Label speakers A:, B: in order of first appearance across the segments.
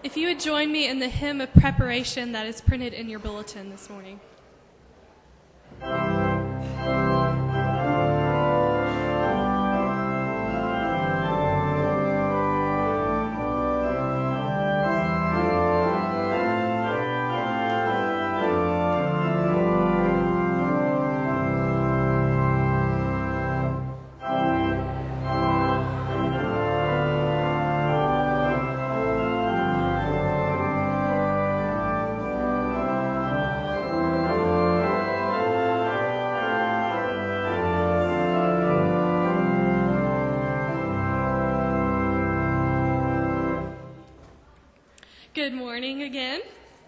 A: If you would join me in the hymn of preparation that is printed in your bulletin this morning. Good morning again.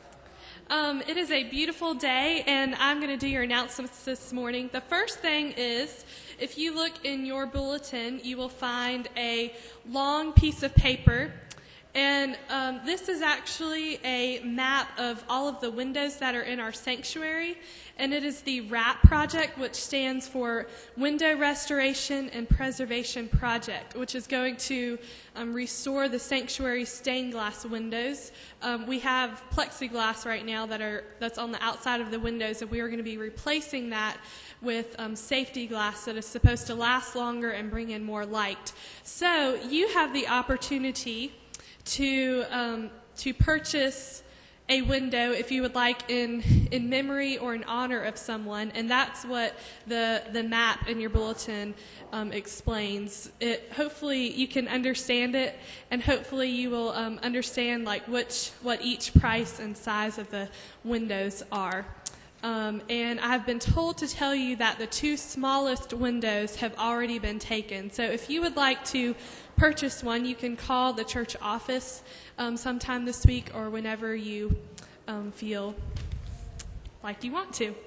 A: It is a beautiful day, and I'm going to do your announcements this morning. The first thing is, if you look in your bulletin, you will find a long piece of paper, and this is actually a map of all of the windows that are in our sanctuary, and it is the WRAP project, which stands for Window Restoration and Preservation Project, which is going to restore the sanctuary stained glass windows. We have plexiglass right now that's on the outside of the windows, and we are going to be replacing that with safety glass that is supposed to last longer and bring in more light. So you have the opportunity to purchase a window if you would like in memory or in honor of someone, and that's what the map in your bulletin explains. Hopefully you can understand it, and hopefully you will understand what each price and size of the windows are. And I've been told to tell you that the two smallest windows have already been taken. So if you would like to purchase one, you can call the church office sometime this week or whenever you feel like you want to.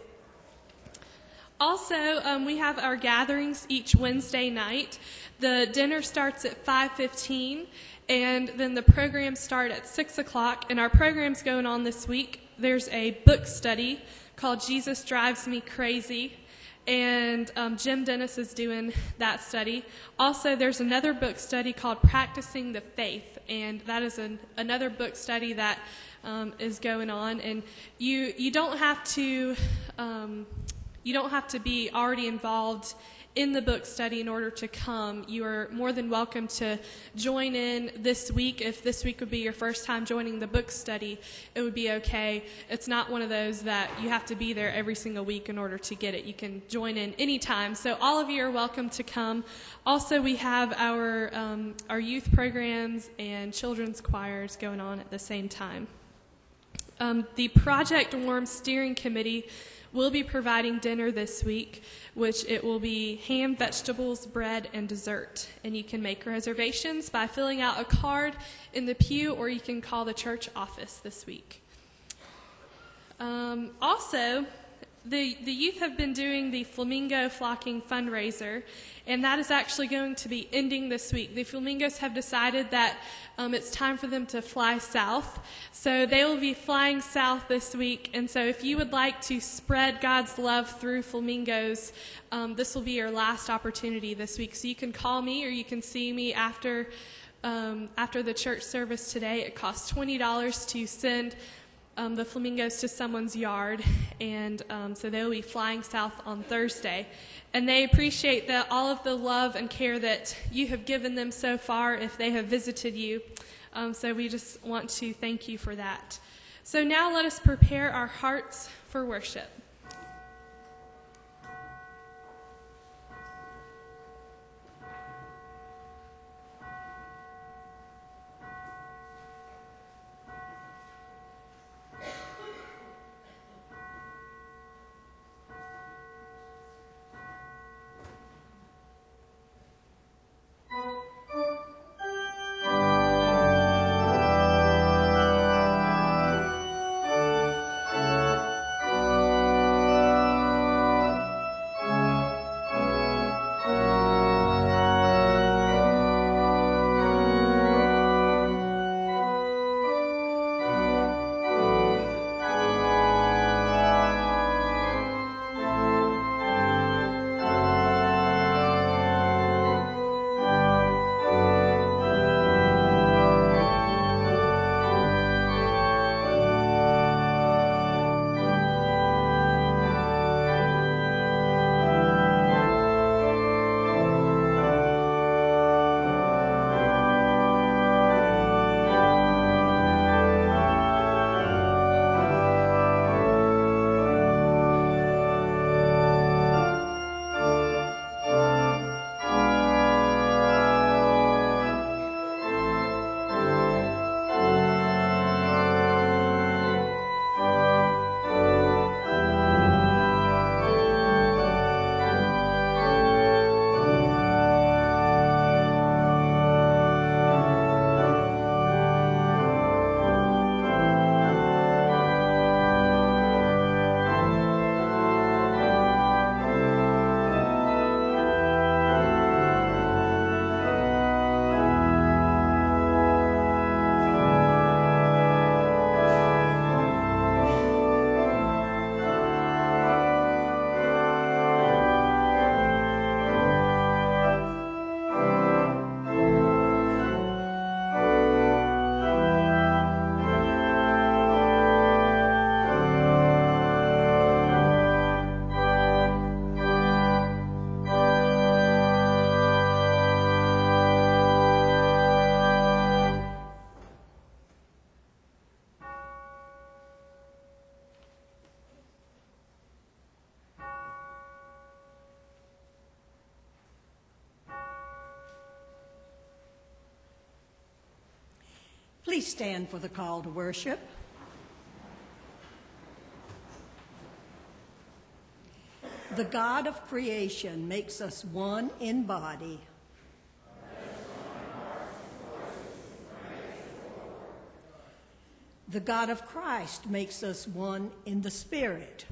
A: Also, we have our gatherings each Wednesday night. The dinner starts at 5:15, and then the programs start at 6 o'clock. And our programs going on this week, there's a book study called Jesus Drives Me Crazy, and Jim Dennis is doing that study. Also, there's another book study called Practicing the Faith, and that is another book study that is going on. And you don't have to be already involved in the book study in order to come. You are more than welcome to join in this week. If this week would be your first time joining the book study, it would be okay. It's not one of those that you have to be there every single week in order to get it. You can join in anytime. So all of you are welcome to come. Also, we have our youth programs and children's choirs going on at the same time. The Project Warm Steering Committee will be providing dinner this week, which it will be ham, vegetables, bread, and dessert. And you can make reservations by filling out a card in the pew, or you can call the church office this week. Also, the youth have been doing the Flamingo Flocking fundraiser, and that is actually going to be ending this week. The Flamingos have decided that it's time for them to fly south, so they will be flying south this week. And so if you would like to spread God's love through flamingos, this will be your last opportunity this week. So you can call me, or you can see me after the church service today. It costs $20 to send the flamingos to someone's yard, and so they will be flying south on Thursday. And they appreciate all of the love and care that you have given them so far if they have visited you. So we just want to thank you for that. So now let us prepare our hearts for worship.
B: Please stand for the call to worship. The God of creation makes us one in body. The God of Christ makes us one in the Spirit.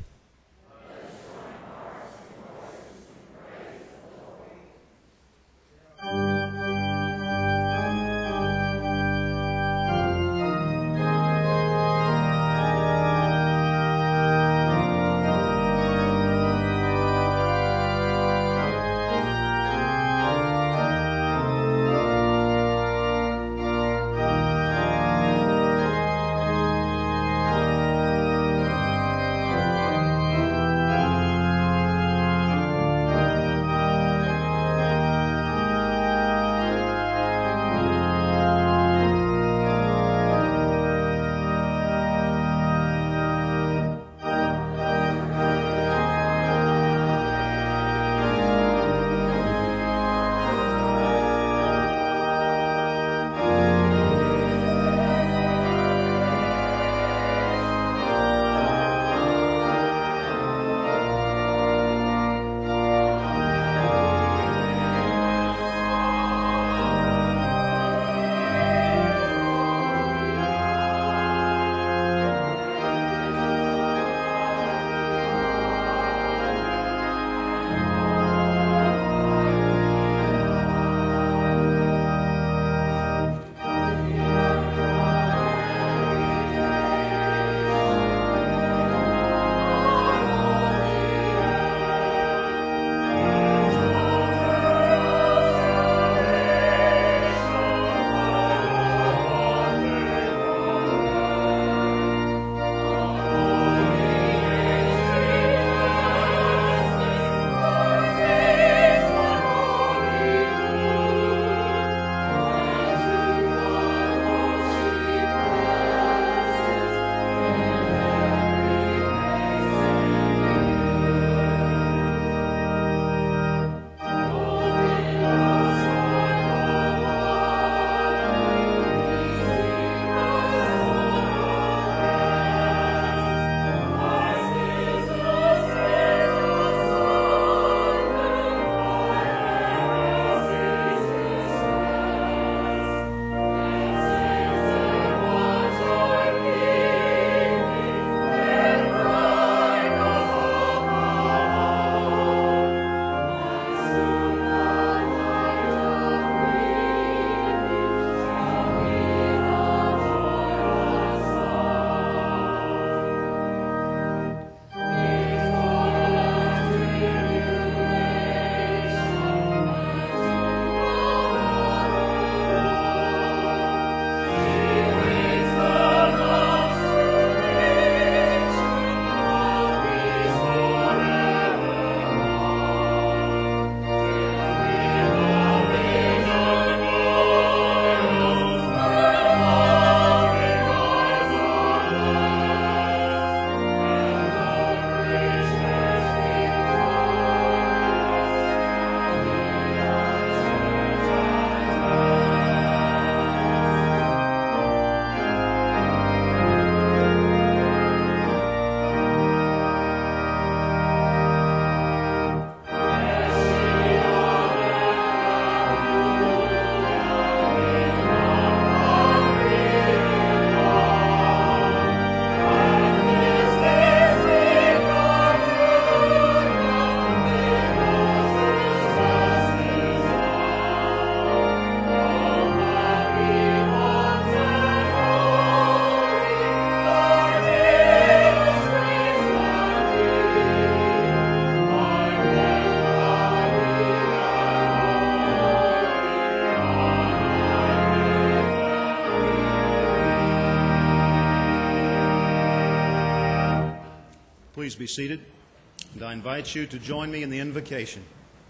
C: Please be seated, and I invite you to join me in the invocation.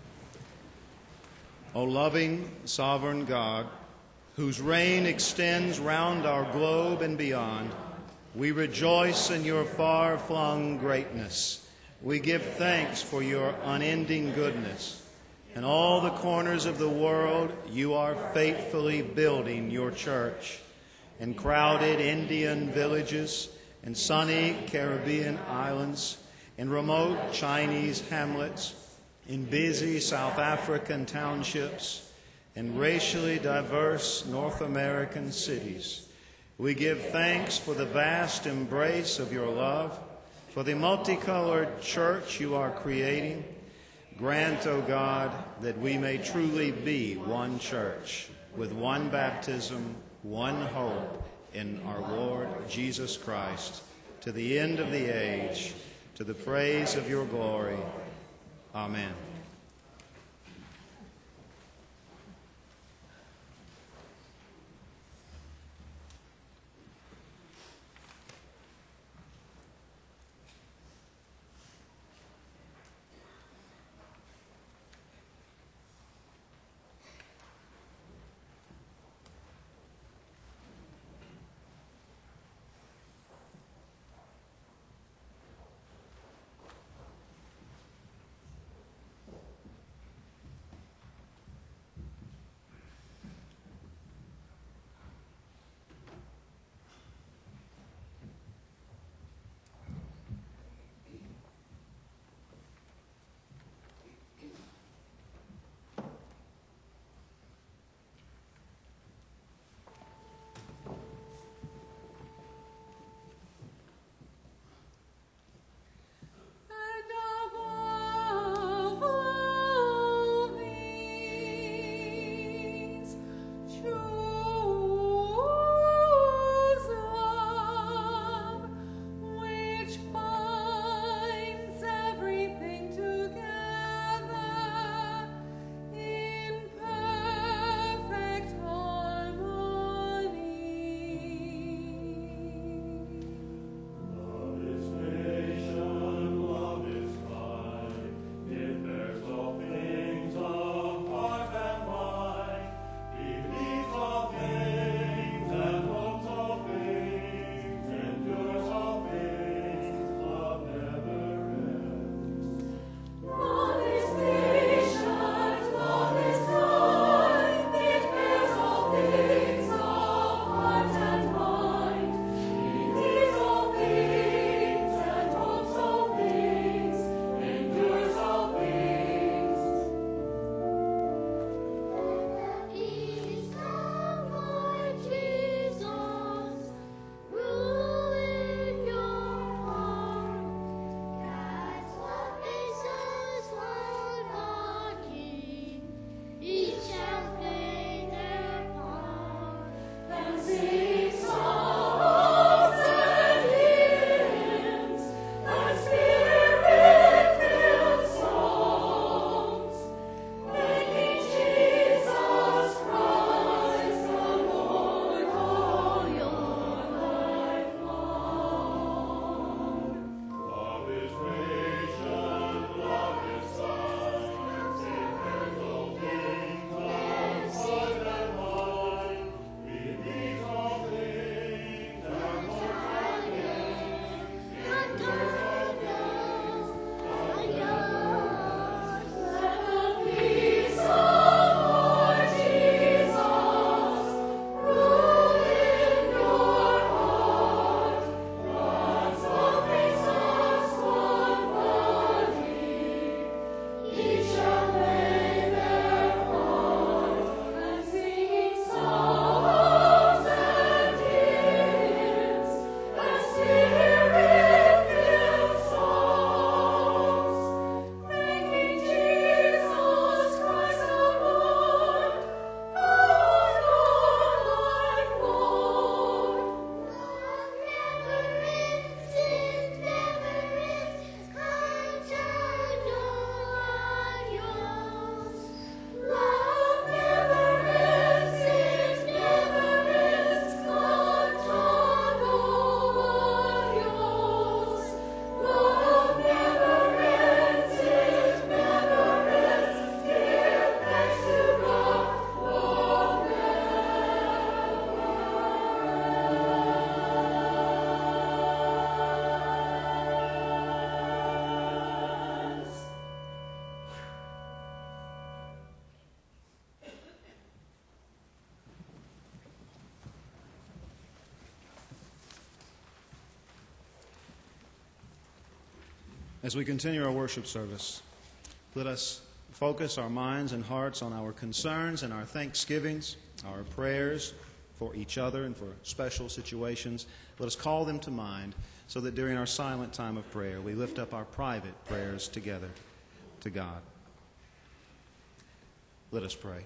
C: O loving, sovereign God, whose reign extends round our globe and beyond, we rejoice in your far-flung greatness. We give thanks for your unending goodness. In all the corners of the world, you are faithfully building your church. and crowded Indian villages, and sunny Caribbean islands, in remote Chinese hamlets, in busy South African townships, and racially diverse North American cities. We give thanks for the vast embrace of your love, for the multicolored church you are creating. Grant, O God, that we may truly be one church, with one baptism, one hope in our Lord Jesus Christ, to the end of the age, to the praise of your glory. Amen. As we continue our worship service, let us focus our minds and hearts on our concerns and our thanksgivings, our prayers for each other and for special situations. Let us call them to mind so that during our silent time of prayer, we lift up our private prayers together to God. Let us pray.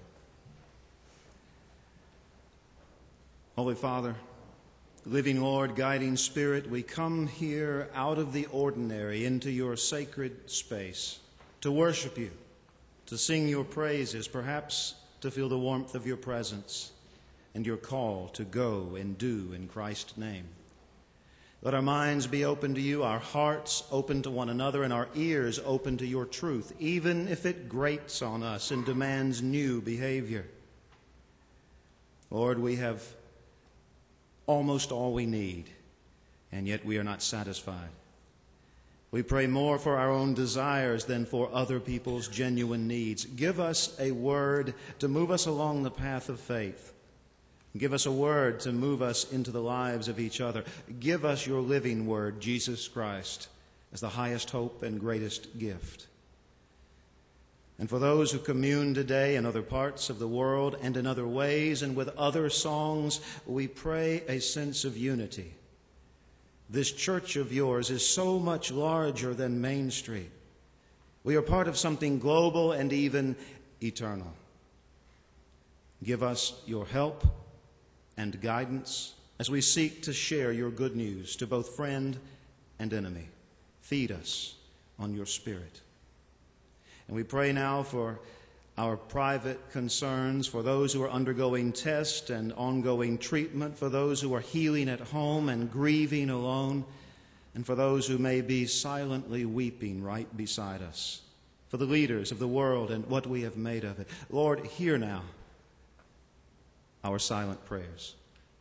C: Holy Father, living Lord, guiding Spirit, we come here out of the ordinary into your sacred space to worship you, to sing your praises, perhaps to feel the warmth of your presence and your call to go and do in Christ's name. Let our minds be open to you, our hearts open to one another, and our ears open to your truth, even if it grates on us and demands new behavior. Lord, we have almost all we need, and yet we are not satisfied. We pray more for our own desires than for other people's genuine needs. Give us a word to move us along the path of faith. Give us a word to move us into the lives of each other. Give us your living word, Jesus Christ, as the highest hope and greatest gift. And for those who commune today in other parts of the world and in other ways and with other songs, we pray a sense of unity. This church of yours is so much larger than Main Street. We are part of something global and even eternal. Give us your help and guidance as we seek to share your good news to both friend and enemy. Feed us on your Spirit. And we pray now for our private concerns, for those who are undergoing test and ongoing treatment, for those who are healing at home and grieving alone, and for those who may be silently weeping right beside us, for the leaders of the world and what we have made of it. Lord, hear now our silent prayers.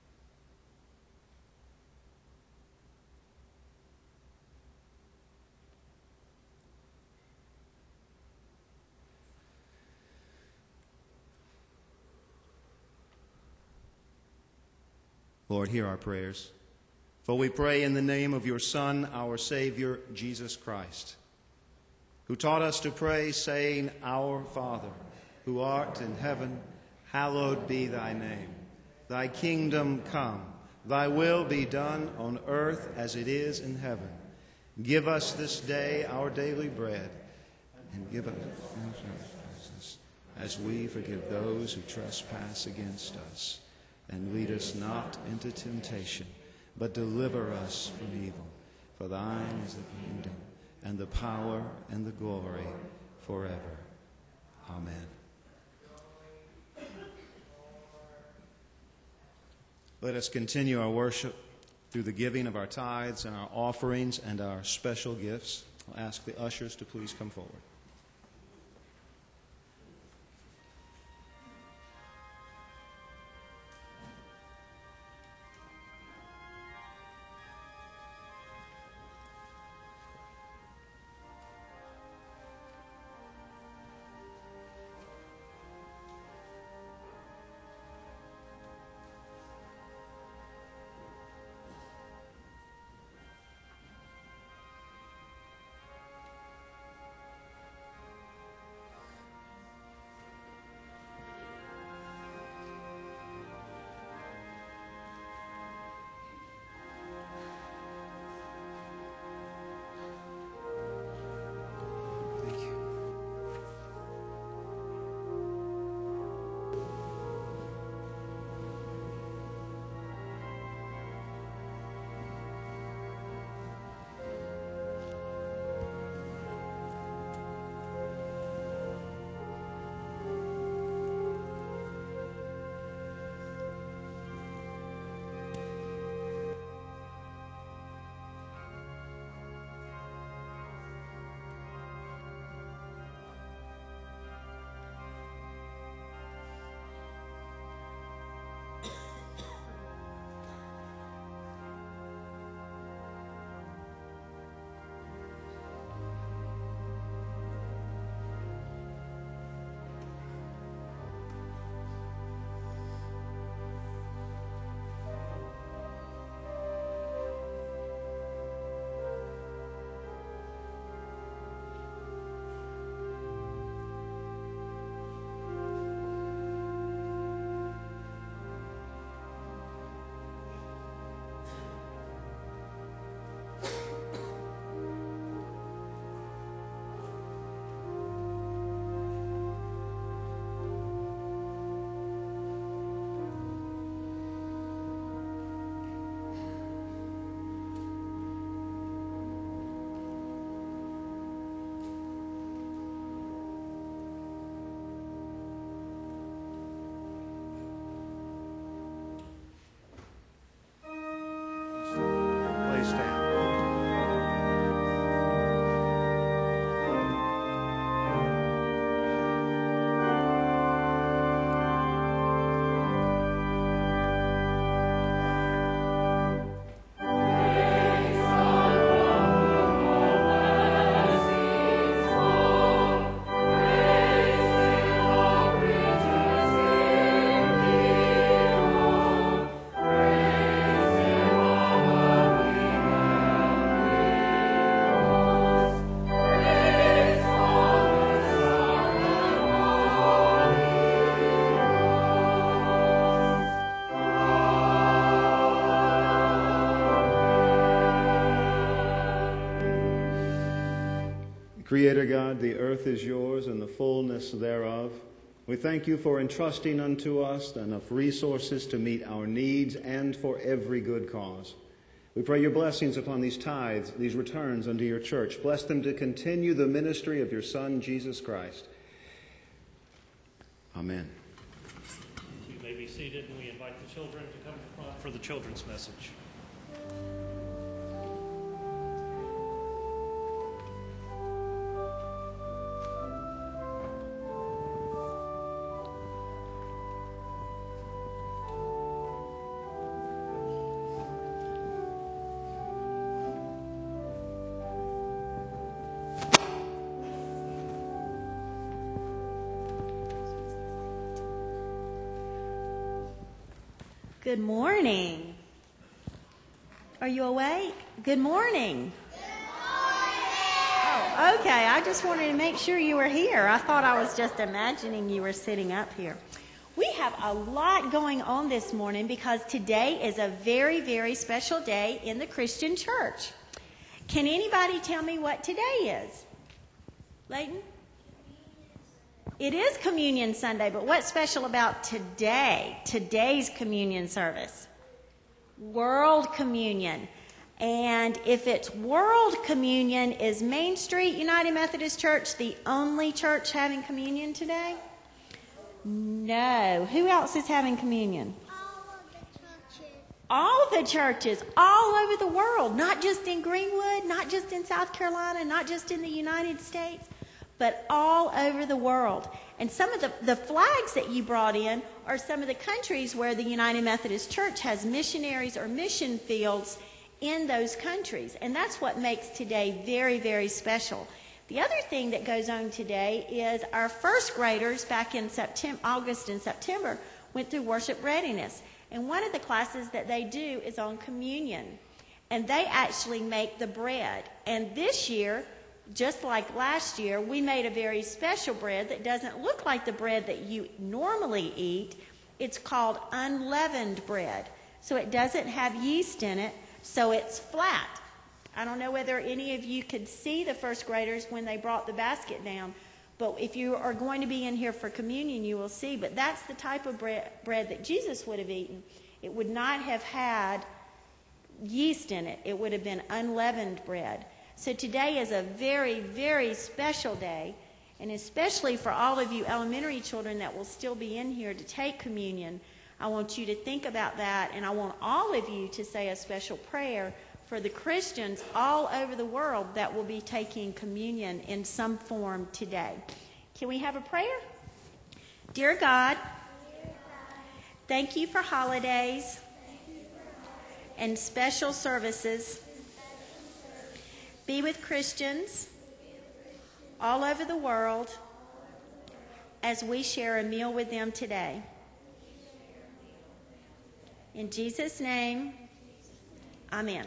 C: Lord, hear our prayers. For we pray in the name of your Son, our Savior, Jesus Christ, who taught us to pray, saying, Our Father, who art in heaven, hallowed be thy name. Thy kingdom come, thy will be done on earth as it is in heaven. Give us this day our daily bread, and give us as we forgive those who trespass against us. And lead us not into temptation, but deliver us from evil. For thine is the kingdom, and the power, and the glory, forever. Amen. Let us continue our worship through the giving of our tithes and our offerings and our special gifts. I'll ask the ushers to please come forward. Creator God, the earth is yours and the fullness thereof. We thank you for entrusting unto us enough resources to meet our needs and for every good cause. We pray your blessings upon these tithes, these returns unto your church. Bless them to continue the ministry of your Son, Jesus Christ. Amen.
D: You may be seated, and we invite the children to come to the front for the children's message.
E: Good morning. Are you awake? Good morning. Oh, okay. I just wanted to make sure you were here. I thought I was just imagining you were sitting up here. We have a lot going on this morning because today is a very, very special day in the Christian church. Can anybody tell me what today is? Layton? It is Communion Sunday, but what's special about today, today's communion service? World Communion. And if it's World Communion, is Main Street United Methodist Church the only church having communion today? No. Who else is having communion? All the churches all over the world, not just in Greenwood, not just in South Carolina, not just in the United States, but all over the world. And some of the flags that you brought in are some of the countries where the United Methodist Church has missionaries or mission fields in those countries. And that's what makes today very, very special. The other thing that goes on today is our first graders back in August and September went through worship readiness. And one of the classes that they do is on communion. And they actually make the bread. And this year, just like last year, we made a very special bread that doesn't look like the bread that you normally eat. It's called unleavened bread. So it doesn't have yeast in it, so it's flat. I don't know whether any of you could see the first graders when they brought the basket down, but if you are going to be in here for communion, you will see. But that's the type of bread that Jesus would have eaten. It would not have had yeast in it. It would have been unleavened bread. So today is a very, very special day, and especially for all of you elementary children that will still be in here to take communion, I want you to think about that, and I want all of you to say a special prayer for the Christians all over the world that will be taking communion in some form today. Can we have a prayer? Dear God, thank you for holidays and special services. Be with Christians all over the world as we share a meal with them today. In Jesus' name, amen.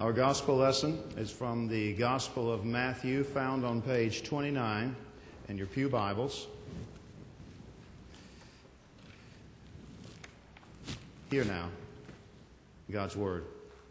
C: Our gospel lesson is from the Gospel of Matthew, found on page 29 in your pew Bibles. Hear now God's Word.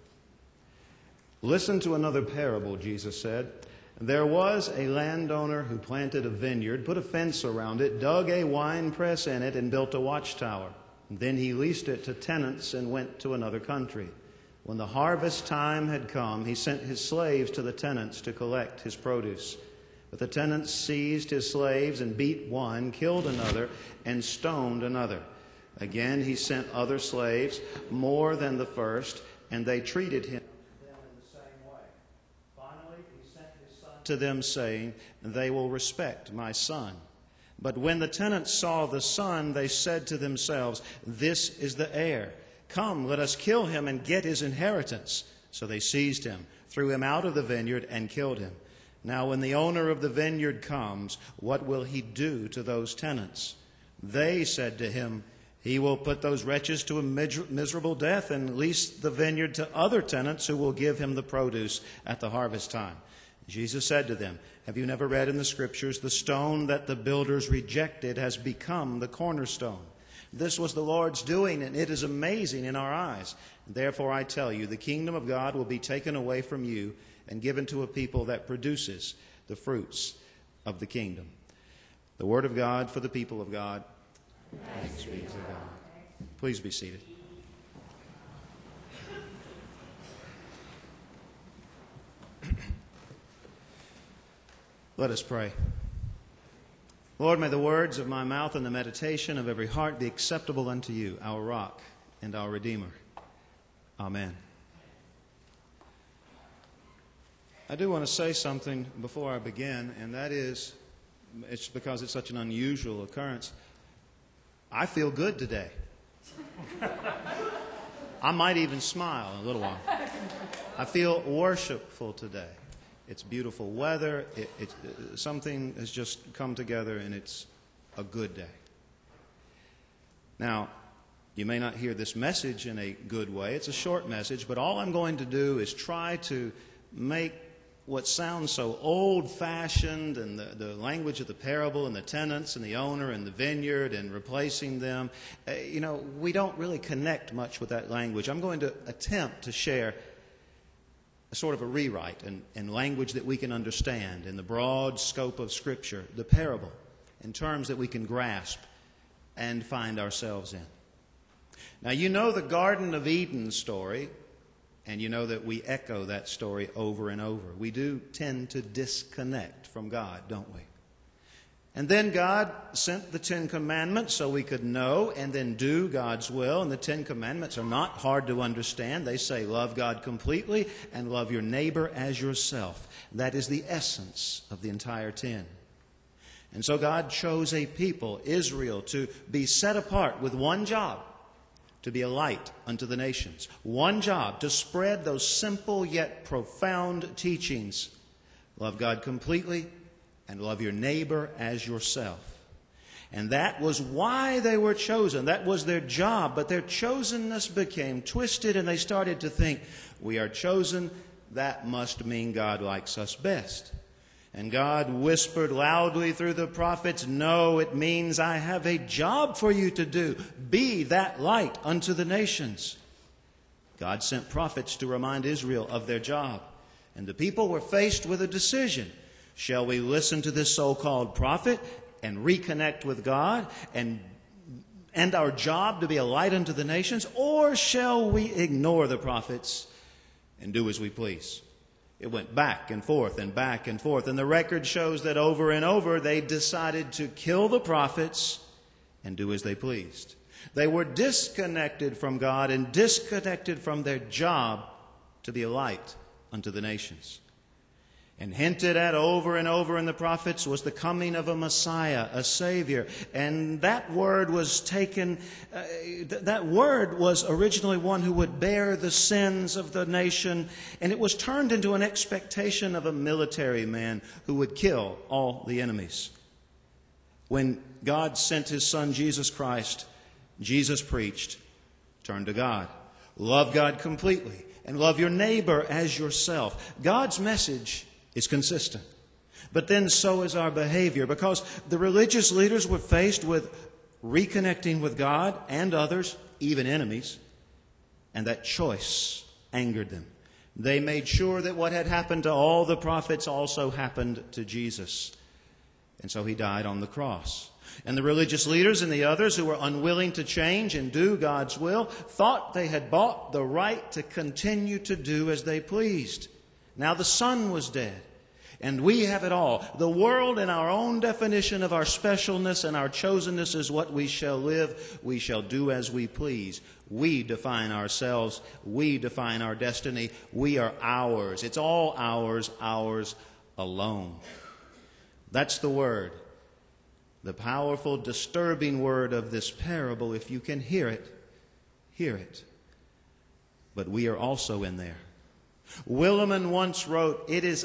C: Listen to another parable, Jesus said. There was a landowner who planted a vineyard, put a fence around it, dug a wine press in it, and built a watchtower. Then he leased it to tenants and went to another country. When the harvest time had come, he sent his slaves to the tenants to collect his produce. But the tenants seized his slaves and beat one, killed another, and stoned another. Again he sent other slaves, more than the first, and they treated him in the same way. Finally he sent his son to them, saying, "They will respect my son." But when the tenants saw the son, they said to themselves, "This is the heir. Come, let us kill him and get his inheritance." So they seized him, threw him out of the vineyard, and killed him. Now when the owner of the vineyard comes, what will he do to those tenants? They said to him, "He will put those wretches to a miserable death and lease the vineyard to other tenants who will give him the produce at the harvest time." Jesus said to them, "Have you never read in the Scriptures, the stone that the builders rejected has become the cornerstone? This was the Lord's doing, and it is amazing in our eyes. Therefore I tell you, the kingdom of God will be taken away from you and given to a people that produces the fruits of the kingdom." The word of God for the people of God. Thanks be to God. Please be seated. Let us pray. Lord, may the words of my mouth and the meditation of every heart be acceptable unto you, our rock and our Redeemer. Amen. I do want to say something before I begin, and that is, it's because it's such an unusual occurrence. I feel good today. I might even smile in a little while. I feel worshipful today. It's beautiful weather. Something has just come together, and it's a good day. Now, you may not hear this message in a good way. It's a short message, but all I'm going to do is try to make what sounds so old-fashioned and the language of the parable and the tenants and the owner and the vineyard and replacing them. We don't really connect much with that language. I'm going to attempt to share a sort of a rewrite and language that we can understand in the broad scope of Scripture, the parable, in terms that we can grasp and find ourselves in. Now, you know the Garden of Eden story, and you know that we echo that story over and over. We do tend to disconnect from God, don't we? And then God sent the Ten Commandments so we could know and then do God's will. And the Ten Commandments are not hard to understand. They say, love God completely and love your neighbor as yourself. That is the essence of the entire 10. And so God chose a people, Israel, to be set apart with one job, to be a light unto the nations. One job, to spread those simple yet profound teachings. Love God completely and love your neighbor as yourself. And that was why they were chosen. That was their job. But their chosenness became twisted, and they started to think, we are chosen, that must mean God likes us best. And God whispered loudly through the prophets, no, it means I have a job for you to do. Be that light unto the nations. God sent prophets to remind Israel of their job. And the people were faced with a decision. Shall we listen to this so-called prophet and reconnect with God and our job to be a light unto the nations? Or shall we ignore the prophets and do as we please? It went back and forth and back and forth. And the record shows that over and over they decided to kill the prophets and do as they pleased. They were disconnected from God and disconnected from their job to be a light unto the nations. And hinted at over and over in the prophets was the coming of a Messiah, a Savior. And that word was taken, that word was originally one who would bear the sins of the nation. And it was turned into an expectation of a military man who would kill all the enemies. When God sent His Son, Jesus Christ, Jesus preached, turn to God. Love God completely and love your neighbor as yourself. God's message is consistent. But then so is our behavior, because the religious leaders were faced with reconnecting with God and others, even enemies, and that choice angered them. They made sure that what had happened to all the prophets also happened to Jesus. And so he died on the cross. And the religious leaders and the others who were unwilling to change and do God's will thought they had bought the right to continue to do as they pleased. Now the Son was dead, and we have it all. The world, in our own definition of our specialness and our chosenness, is what we shall live. We shall do as we please. We define ourselves. We define our destiny. We are ours. It's all ours, ours alone. That's the word. The powerful, disturbing word of this parable. If you can hear it, hear it. But we are also in there. Bishop Willimon once wrote, it is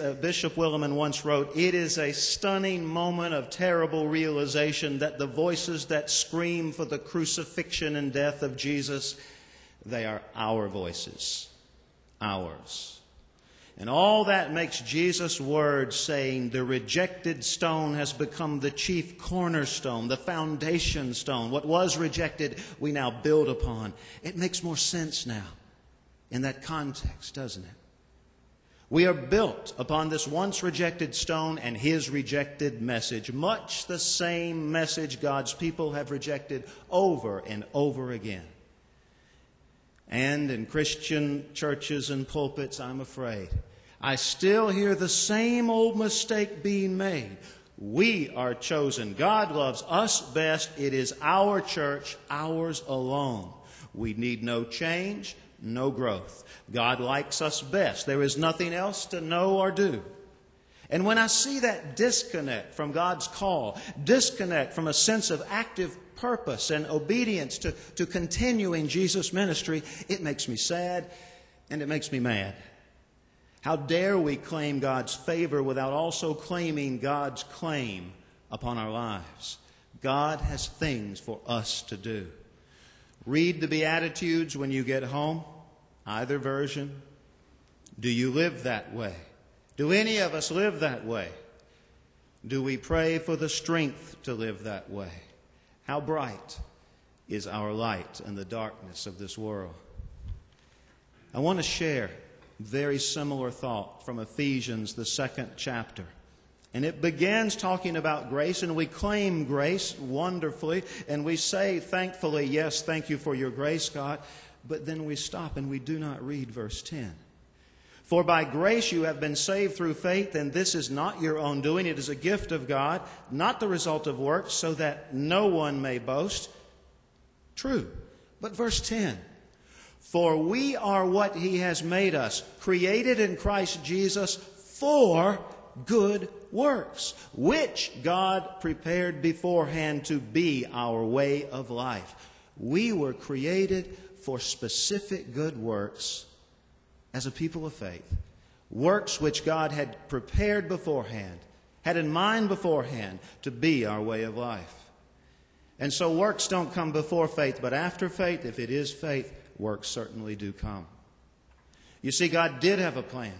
C: a stunning moment of terrible realization that the voices that scream for the crucifixion and death of Jesus, they are our voices, ours. And all that makes Jesus' words saying the rejected stone has become the chief cornerstone, the foundation stone. What was rejected, we now build upon. It makes more sense now in that context, doesn't it? We are built upon this once rejected stone and his rejected message, much the same message God's people have rejected over and over again. And in Christian churches and pulpits, I'm afraid, I still hear the same old mistake being made. We are chosen. God loves us best. It is our church, ours alone. We need no change, no growth. God likes us best. There is nothing else to know or do. And when I see that disconnect from God's call, disconnect from a sense of active purpose and obedience to continuing Jesus' ministry, it makes me sad and it makes me mad. How dare we claim God's favor without also claiming God's claim upon our lives? God has things for us to do. Read the Beatitudes when you get home. Either version. Do you live that way? Do any of us live that way? Do we pray for the strength to live that way? How bright is our light in the darkness of this world? I want to share a very similar thought from Ephesians, the 2nd chapter. And it begins talking about grace, and we claim grace wonderfully, and we say thankfully, yes, thank you for your grace, God. But then we stop and we do not read verse 10. For by grace you have been saved through faith, and this is not your own doing. It is a gift of God, not the result of works, so that no one may boast. True. But verse 10. For we are what he has made us, created in Christ Jesus for good works, which God prepared beforehand to be our way of life. We were created for specific good works as a people of faith. Works which God had prepared beforehand, had in mind beforehand to be our way of life. And so works don't come before faith, but after faith, if it is faith, works certainly do come. You see, God did have a plan.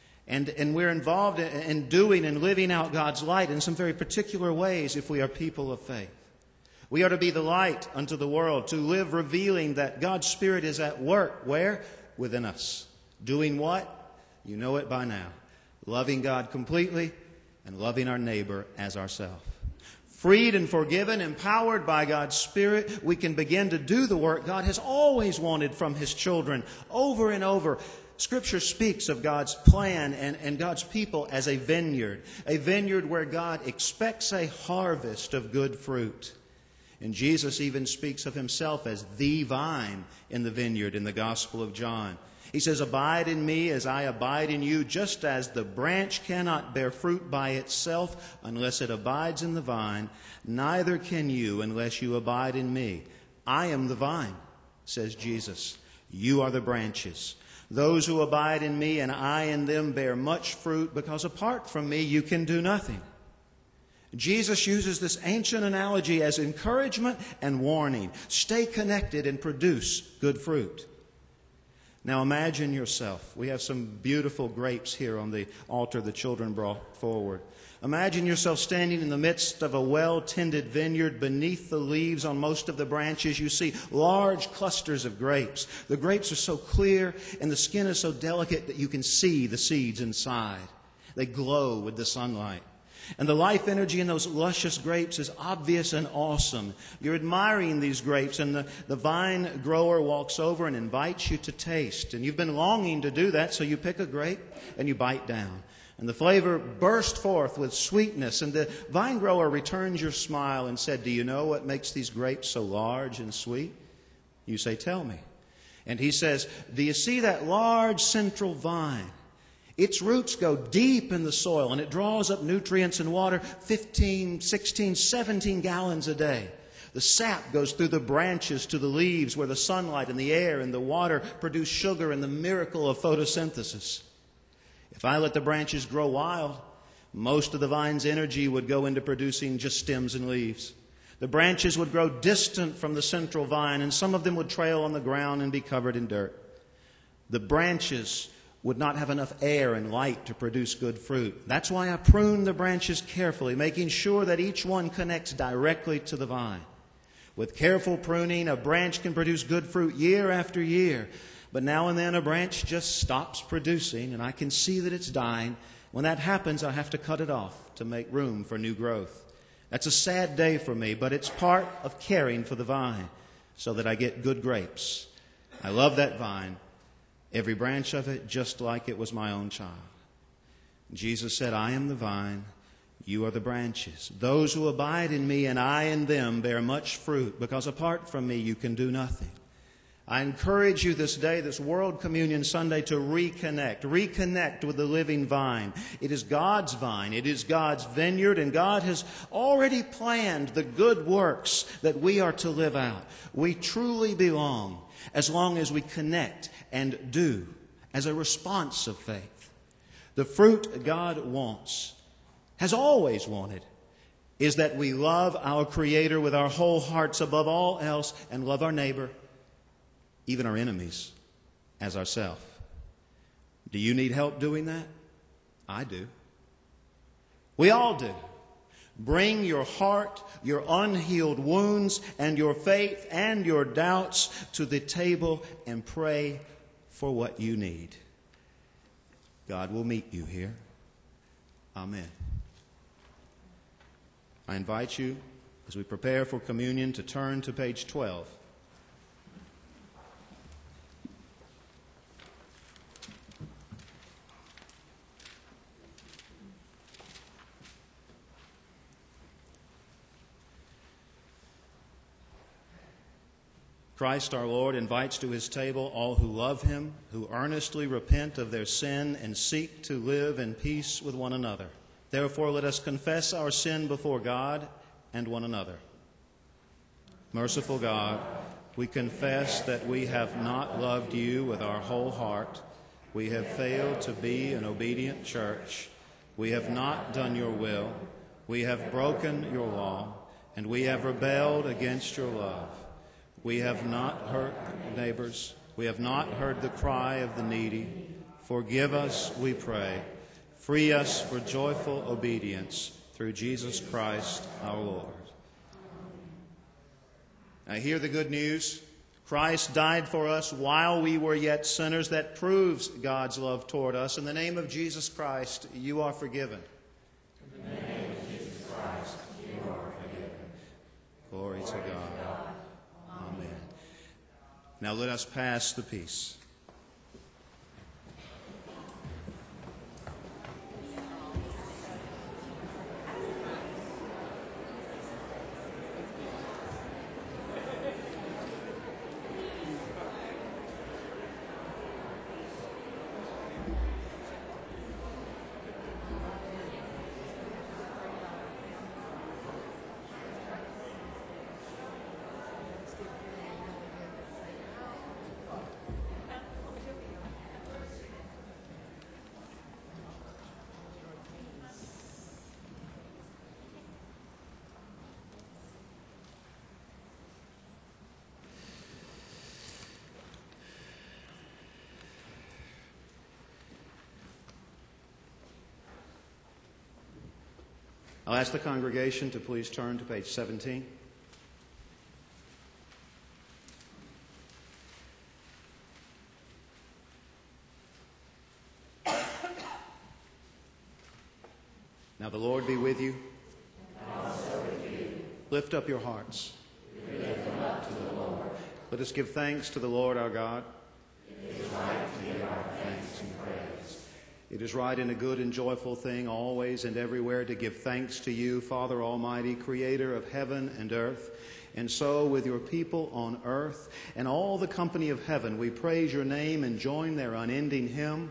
C: And we're involved in doing and living out God's light in some very particular ways if we are people of faith. We are to be the light unto the world, to live revealing that God's Spirit is at work. Where? Within us. Doing what? You know it by now. Loving God completely and loving our neighbor as ourselves. Freed and forgiven, empowered by God's Spirit, we can begin to do the work God has always wanted from His children over and over. Scripture speaks of God's plan and God's people as a vineyard where God expects a harvest of good fruit. And Jesus even speaks of himself as the vine in the vineyard in the Gospel of John. He says, abide in me as I abide in you, just as the branch cannot bear fruit by itself unless it abides in the vine, neither can you unless you abide in me. I am the vine, says Jesus. You are the branches. Those who abide in me and I in them bear much fruit, because apart from me you can do nothing. Jesus uses this ancient analogy as encouragement and warning. Stay connected and produce good fruit. Now imagine yourself. We have some beautiful grapes here on the altar the children brought forward. Imagine yourself standing in the midst of a well-tended vineyard. Beneath the leaves on most of the branches, you see large clusters of grapes. The grapes are so clear and the skin is so delicate that you can see the seeds inside. They glow with the sunlight. And the life energy in those luscious grapes is obvious and awesome. You're admiring these grapes, and the vine grower walks over and invites you to taste. And you've been longing to do that, so you pick a grape and you bite down. And the flavor burst forth with sweetness. And the vine grower returns your smile and said, "Do you know what makes these grapes so large and sweet?" You say, "Tell me." And he says, "Do you see that large central vine? Its roots go deep in the soil, and it draws up nutrients and water 15, 16, 17 gallons a day. The sap goes through the branches to the leaves where the sunlight and the air and the water produce sugar and the miracle of photosynthesis. If I let the branches grow wild, most of the vine's energy would go into producing just stems and leaves. The branches would grow distant from the central vine, and some of them would trail on the ground and be covered in dirt. The branches would not have enough air and light to produce good fruit. That's why I prune the branches carefully, making sure that each one connects directly to the vine. With careful pruning, a branch can produce good fruit year after year. But now and then a branch just stops producing, and I can see that it's dying. When that happens, I have to cut it off to make room for new growth. That's a sad day for me, but it's part of caring for the vine so that I get good grapes. I love that vine, every branch of it, just like it was my own child. Jesus said, "I am the vine, you are the branches. Those who abide in me and I in them bear much fruit, because apart from me you can do nothing." I encourage you this day, this World Communion Sunday, to reconnect with the living vine. It is God's vine. It is God's vineyard, and God has already planned the good works that we are to live out. We truly belong as long as we connect and do as a response of faith. The fruit God wants, has always wanted, is that we love our Creator with our whole hearts above all else, and love our neighbor, even our enemies, as ourselves. Do you need help doing that? I do. We all do. Bring your heart, your unhealed wounds, and your faith and your doubts to the table and pray for what you need. God will meet you here. Amen. I invite you, as we prepare for communion, to turn to page 12. Christ our Lord invites to his table all who love him, who earnestly repent of their sin and seek to live in peace with one another. Therefore, let us confess our sin before God and one another. Merciful God, we confess that we have not loved you with our whole heart. We have failed to be an obedient church. We have not done your will. We have broken your law, and we have rebelled against your love. We have not hurt neighbors. We have not heard the cry of the needy. Forgive us, we pray. Free us for joyful obedience through Jesus Christ our Lord. Now hear the good news. Christ died for us while we were yet sinners. That proves God's love toward us. In the name of Jesus Christ, you are forgiven.
F: In the name of Jesus Christ, you are forgiven.
C: Glory to God. Now let us pass the peace. I'll ask the congregation to please turn to page 17. Now the Lord be with you.
F: And also with you.
C: Lift up your hearts.
F: We lift them up to the Lord.
C: Let us give thanks to the Lord our God.
F: It is right to give our thanks and praise.
C: It is right and a good and joyful thing always and everywhere to give thanks to you, Father Almighty, creator of heaven and earth. And so with your people on earth and all the company of heaven, we praise your name and join their unending hymn.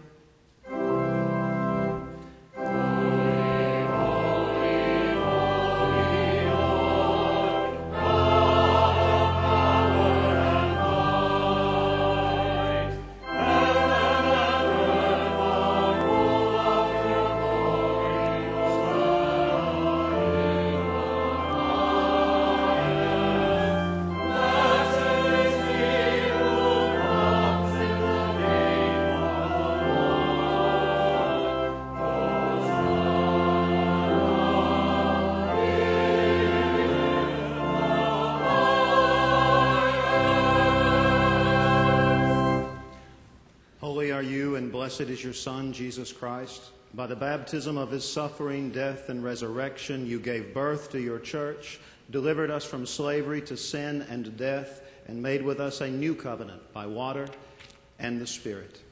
C: Blessed is your Son, Jesus Christ. By the baptism of his suffering, death, and resurrection, you gave birth to your church, delivered us from slavery to sin and death, and made with us a new covenant by water and the Spirit.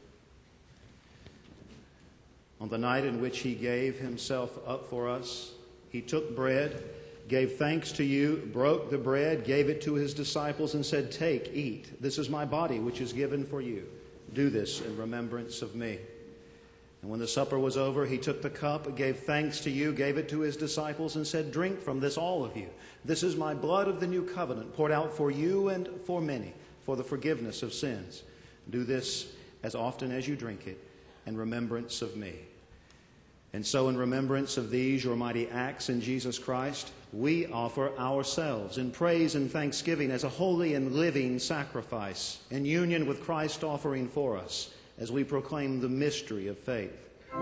C: On the night in which he gave himself up for us, he took bread, gave thanks to you, broke the bread, gave it to his disciples, and said, "Take, eat. This is my body, which is given for you. Do this in remembrance of me." And when the supper was over, he took the cup, gave thanks to you, gave it to his disciples, and said, "Drink from this, all of you. This is my blood of the new covenant, poured out for you and for many, for the forgiveness of sins. Do this as often as you drink it in remembrance of me." And so in remembrance of these, your mighty acts in Jesus Christ, we offer ourselves in praise and thanksgiving as a holy and living sacrifice in union with Christ offering for us as we proclaim the mystery of faith.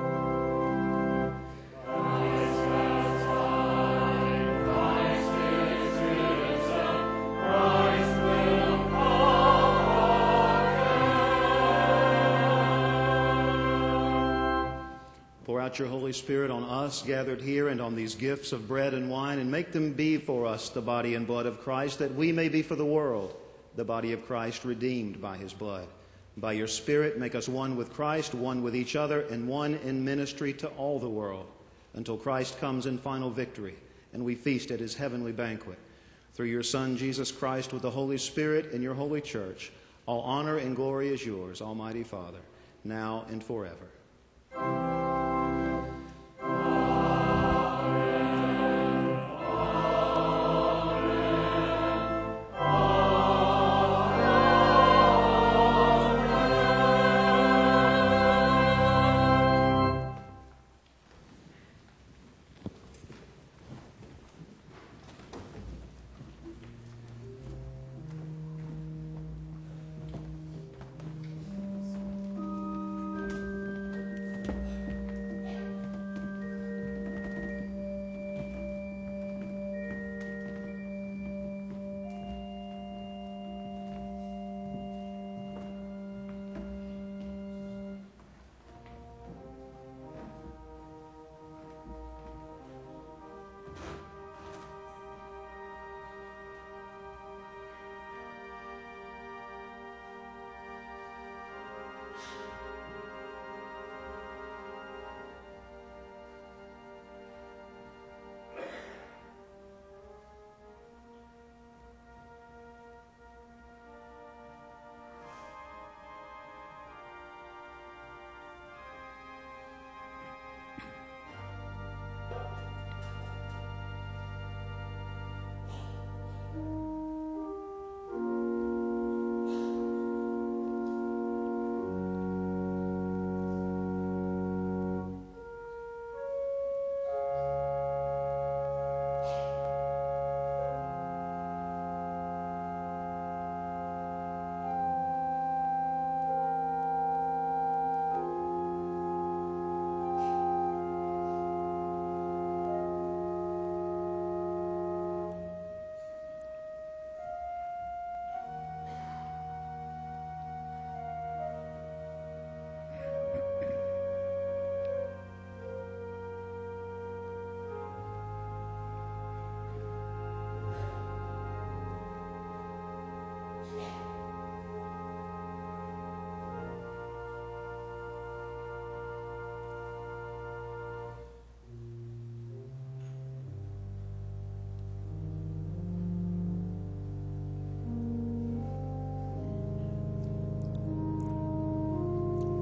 C: Pour out your Holy Spirit on us gathered here and on these gifts of bread and wine, and make them be for us the body and blood of Christ, that we may be for the world the body of Christ redeemed by his blood. By your Spirit, make us one with Christ, one with each other, and one in ministry to all the world, until Christ comes in final victory and we feast at his heavenly banquet. Through your Son, Jesus Christ, with the Holy Spirit in your holy church, all honor and glory is yours, Almighty Father, now and forever.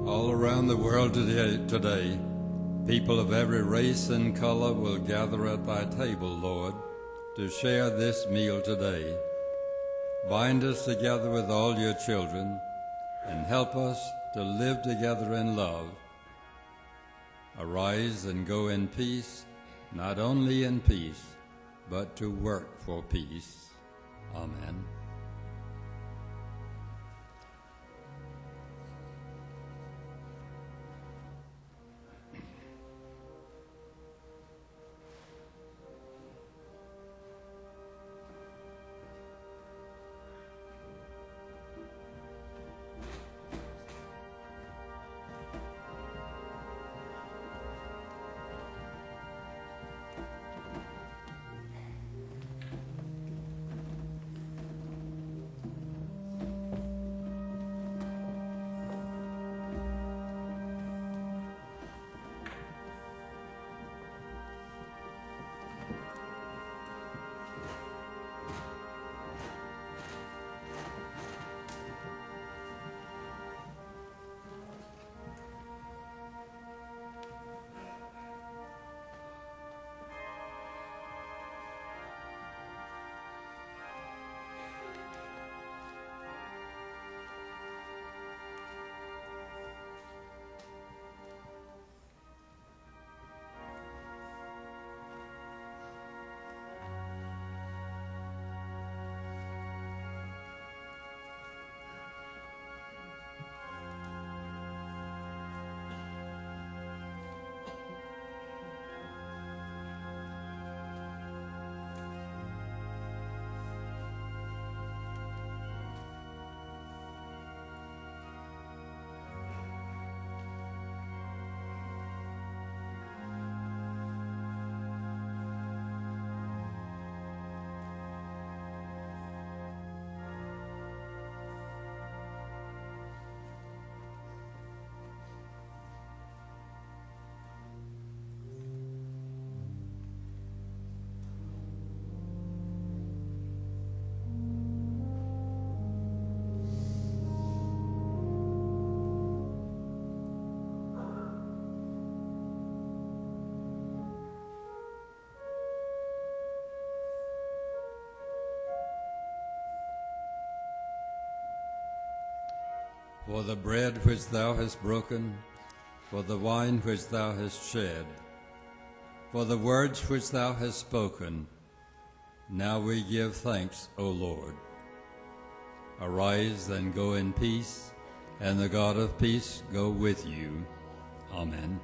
G: All around the world today, people of every race and color will gather at thy table, Lord, to share this meal today. Bind us together with all your children and help us to live together in love. Arise and go in peace, not only in peace, but to work for peace. Amen. For the bread which thou hast broken, for the wine which thou hast shed, for the words which thou hast spoken, now we give thanks, O Lord. Arise and go in peace, and the God of peace go with you. Amen.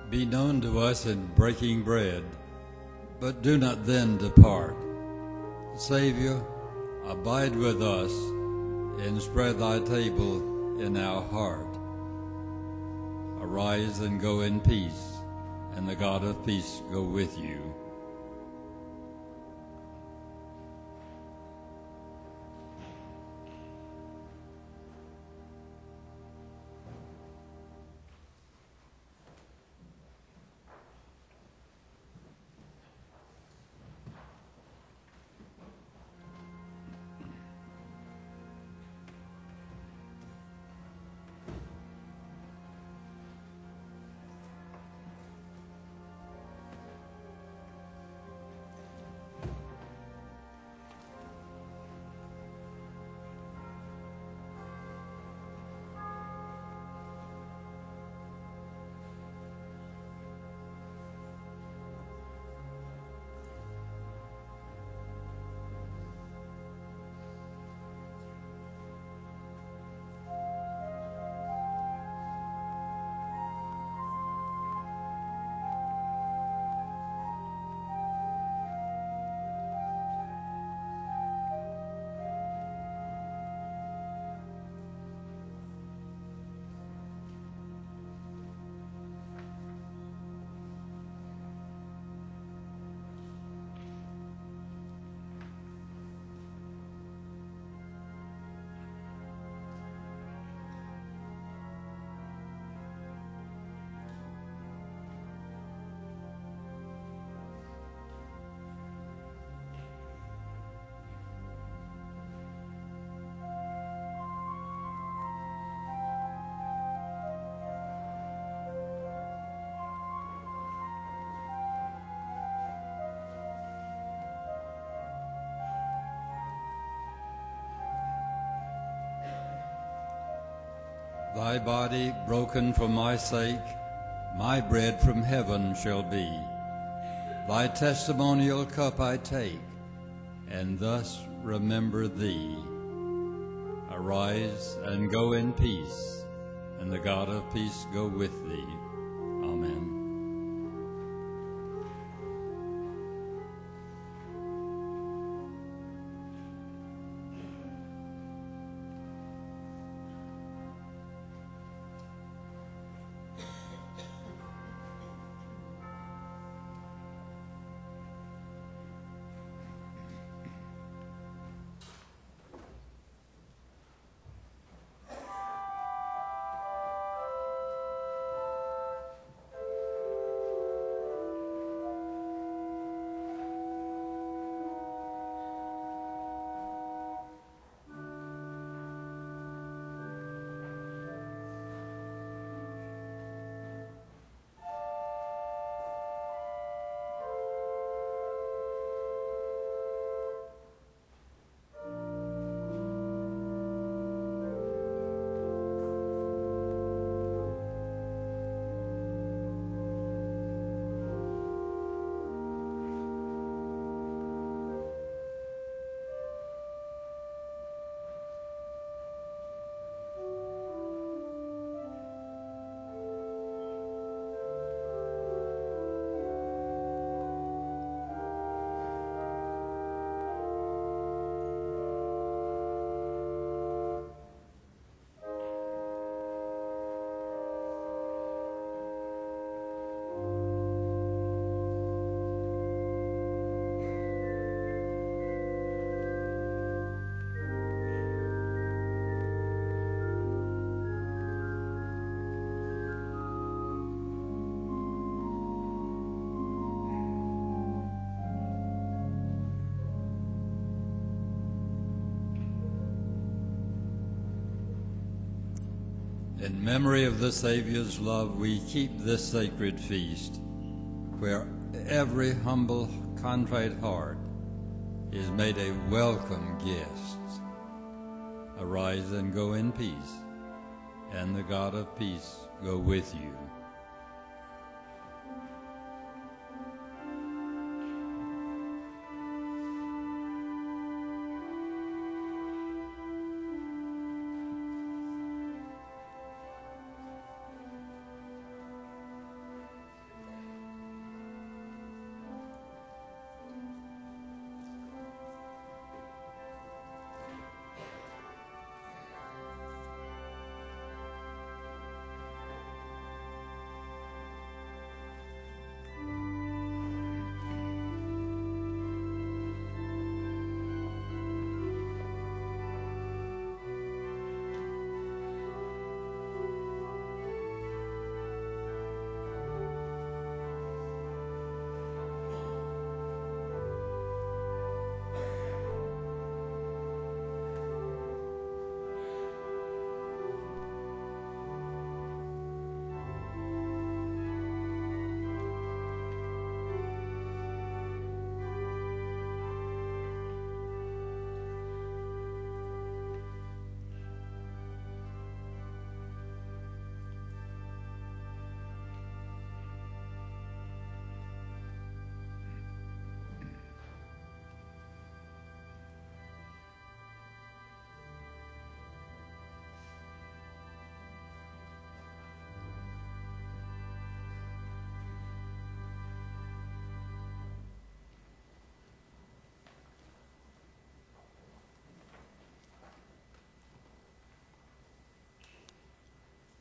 G: be known to us in breaking bread, but do not then depart. Savior, abide with us and spread thy table in our heart. Arise and go in peace, and the God of peace go with you. Thy body broken for my sake, my bread from heaven shall be. Thy testimonial cup I take, and thus remember thee. Arise and go in peace, and the God of peace go with thee. Amen. In memory of the Savior's love, we keep this sacred feast, where every humble, contrite heart is made a welcome guest. Arise and go in peace, and the God of peace go with you.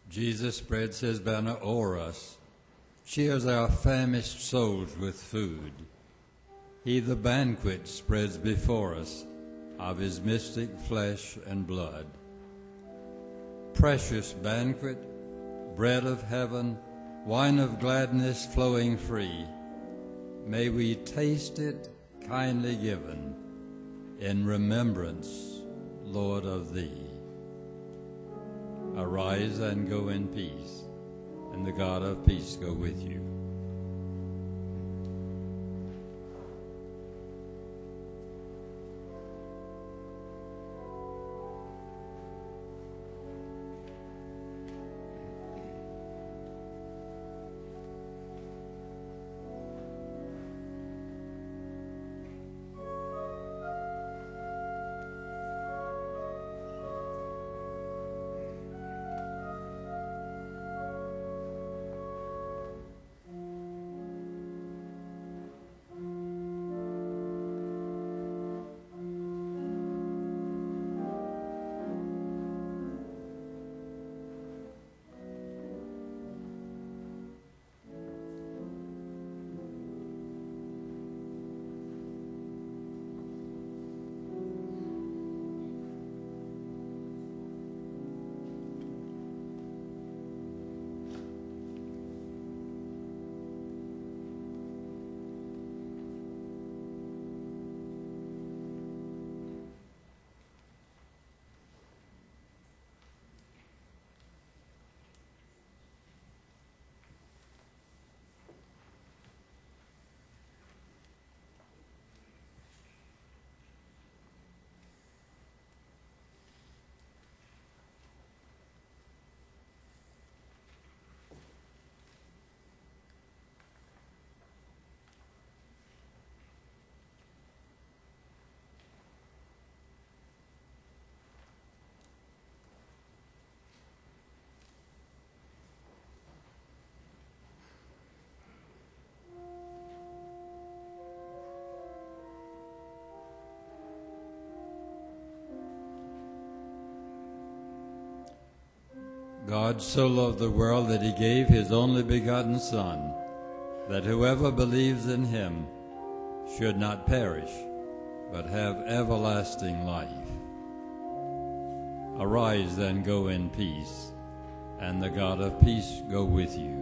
G: Jesus spreads his banner o'er us, cheers our famished souls with food. He the banquet spreads before us of his mystic flesh and blood. Precious banquet, bread of heaven, wine of gladness flowing free, may we taste it kindly given in remembrance, Lord, of thee. Arise and go in peace, and the God of peace go with you. God so loved the world that he gave his only begotten Son, that whoever believes in him should not perish, but have everlasting life. Arise then, go in peace, and the God of peace go with you.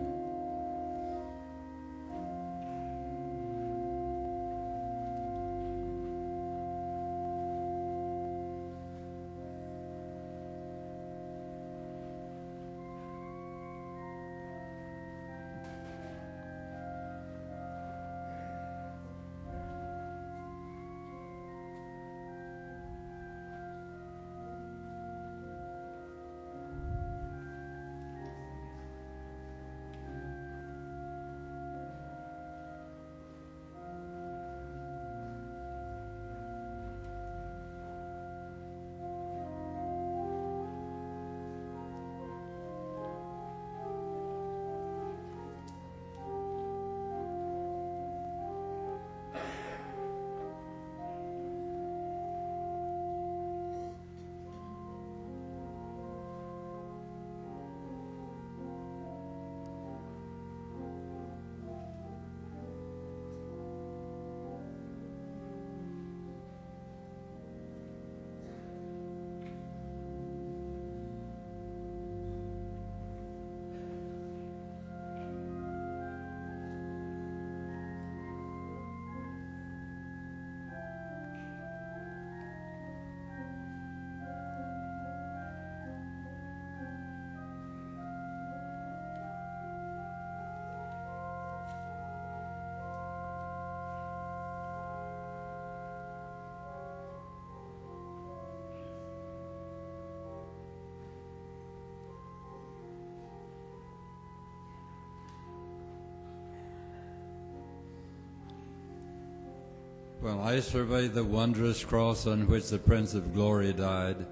G: When I survey the wondrous cross on which the Prince of Glory died,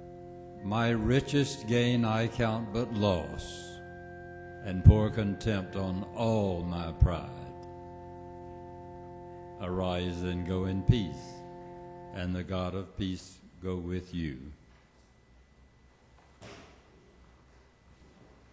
G: my richest gain I count but loss, and pour contempt on all my pride. Arise and go in peace, and the God of peace go with you.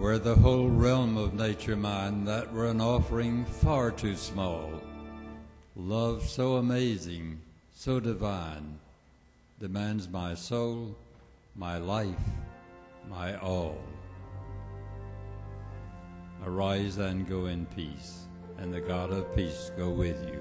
G: were the whole realm of nature mine, that were an offering far too small. Love so amazing, so divine, demands my soul, my life, my all. Arise and go in peace, and the God of peace go with you.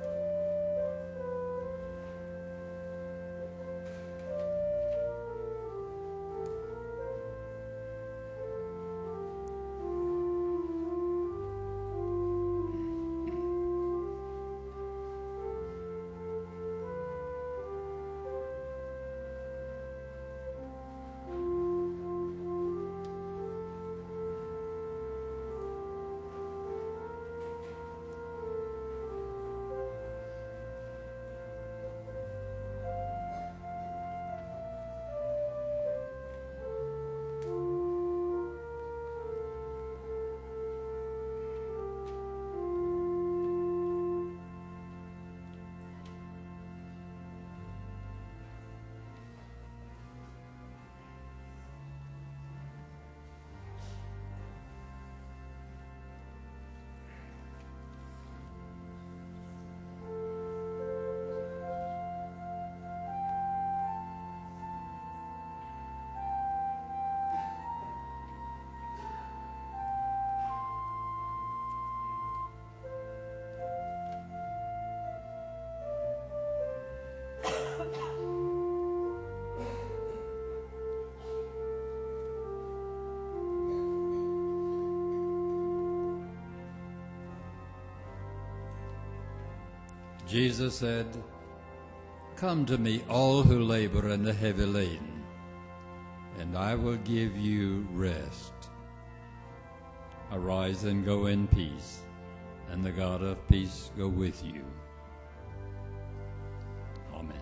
G: Jesus said, "Come to me, all who labor and are heavy laden, and I will give you rest." Arise and go in peace, and the God of peace go with you. Amen.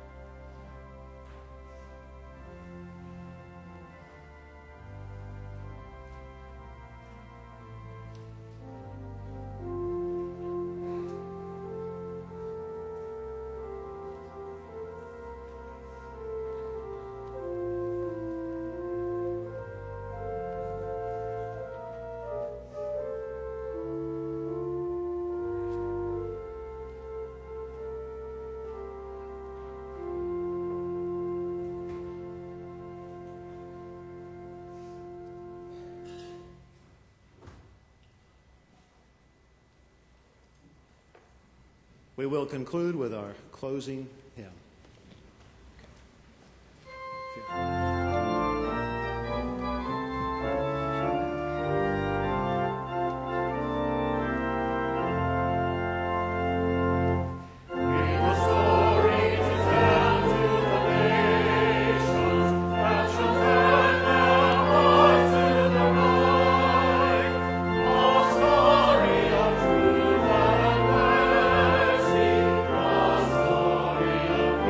C: We will conclude with our closing hymn.
F: Glory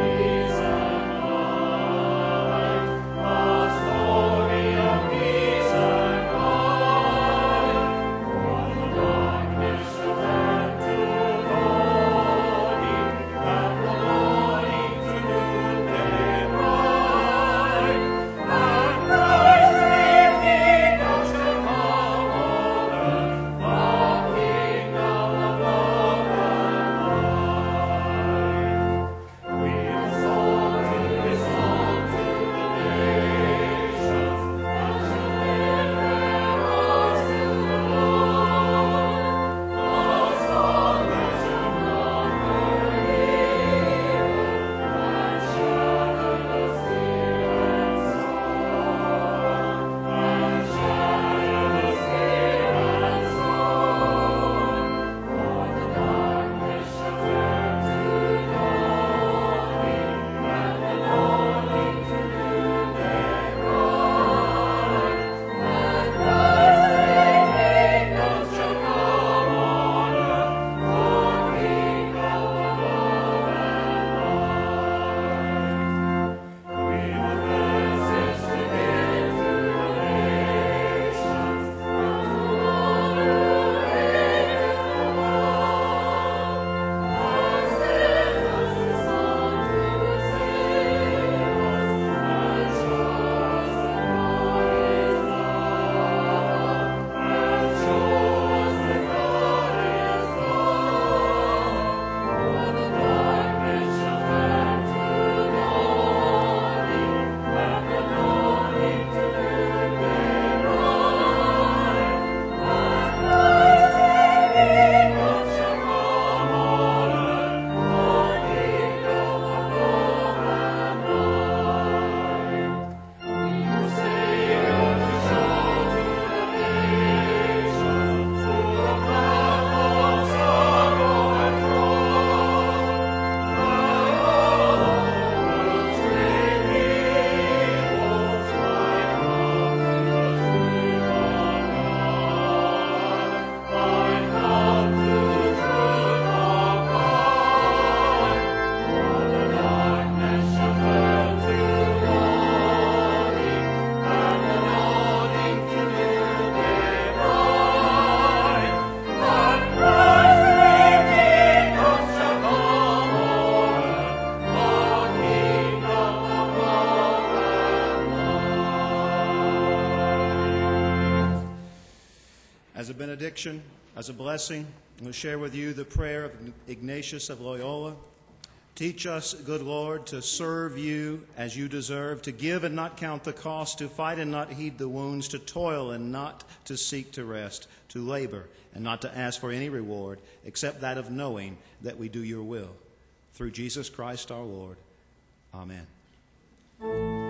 C: benediction, as a blessing, I'm going to share with you the prayer of Ignatius of Loyola. Teach us, good Lord, to serve you as you deserve, to give and not count the cost, to fight and not heed the wounds, to toil and not to seek to rest, to labor and not to ask for any reward except that of knowing that we do your will. Through Jesus Christ our Lord. Amen.